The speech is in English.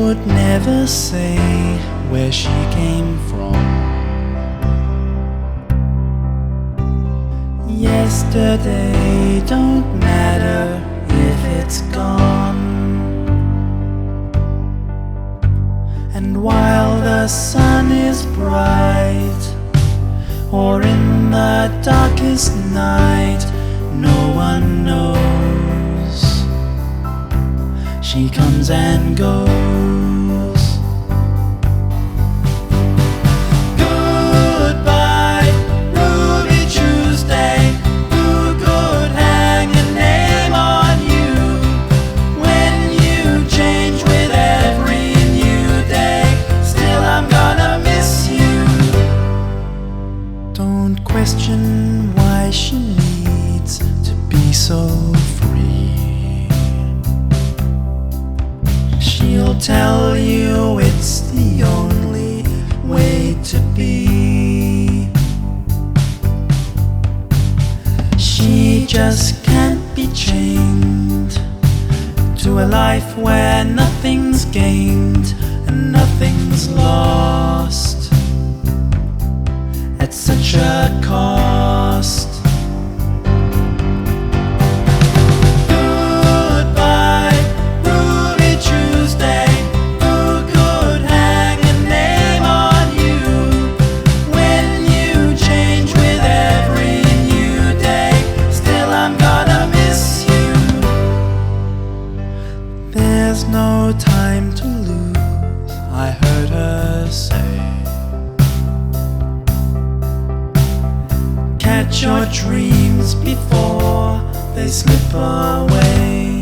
would never say where she came from. Yesterday don't matter if it's gone. And while the sun is bright, or in the darkest night, no one knows. She comes and goes. Goodbye, Ruby Tuesday. Who could hang a name on you when you change with every new day? Still, I'm gonna miss you. Don't question why she needs to be so free. She'll tell you it's the only way to be. She just can't be chained to a life where nothing's gained and nothing's lost at such a cost. Goodbye, Ruby Tuesday. Who could hang a name on you when you change with every new day? Still, I'm gonna miss you. There's no time to lose, I heard her say. Catch your dreams before they slip away.